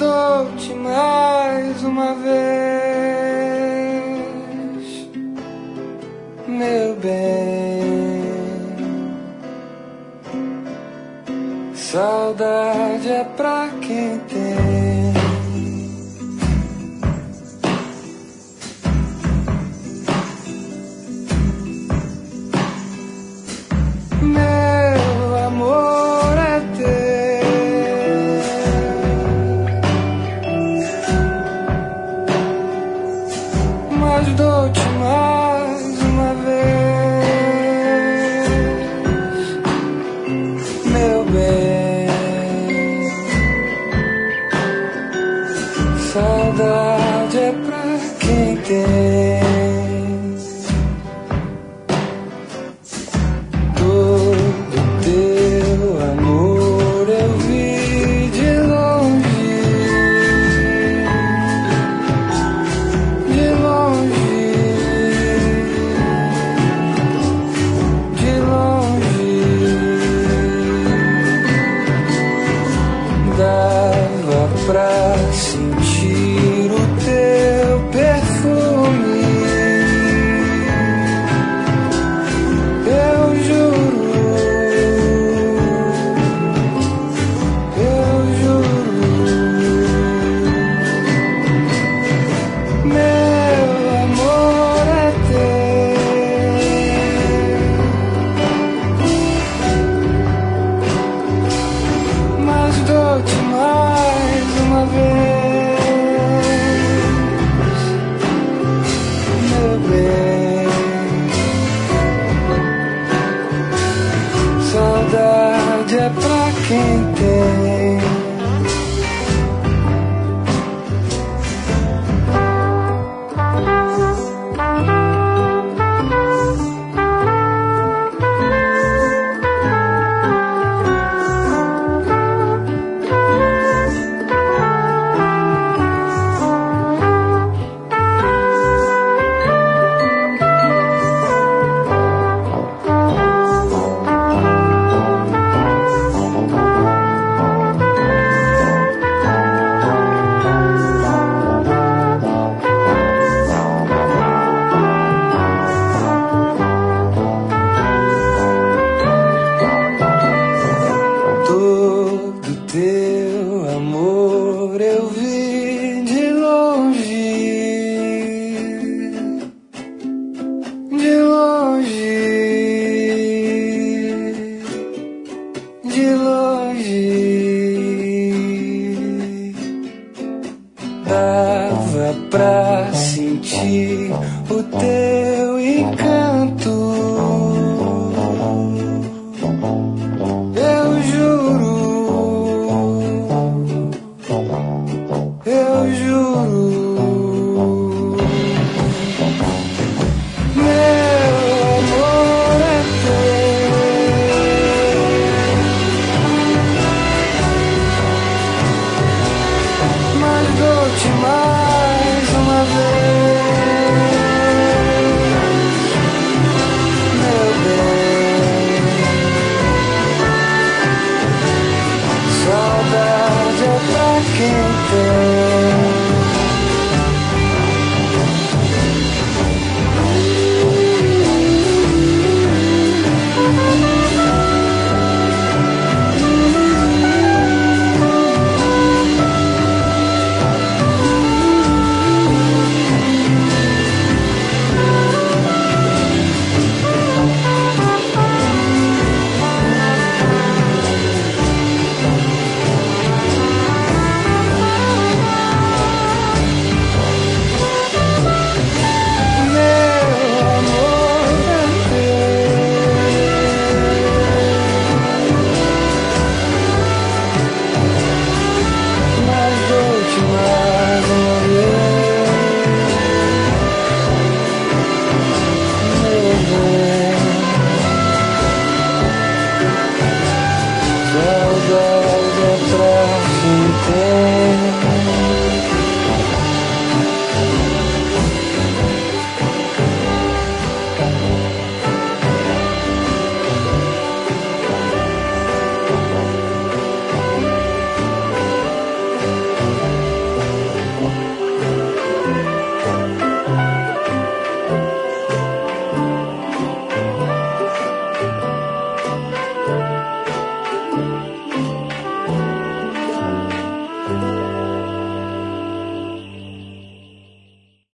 dou-te mais uma vez, meu bem. Saudade é pra quem tem. Meu amor é teu, mas dou-te mais uma vez, meu bem. Saudade é pra quem tem. Pra sentir o teu perfume, eu juro, meu amor é teu, mas dou-te mais uma vez, meu bem. Saudade é pra quem tem. Teu amor eu vi de longe, de longe, de longe. Dava pra sentir o teu encanto, eu juro. Eu juro, meu amor é teu, mas dou-te mais uma vez, meu bem. Saudade é pra quem tem.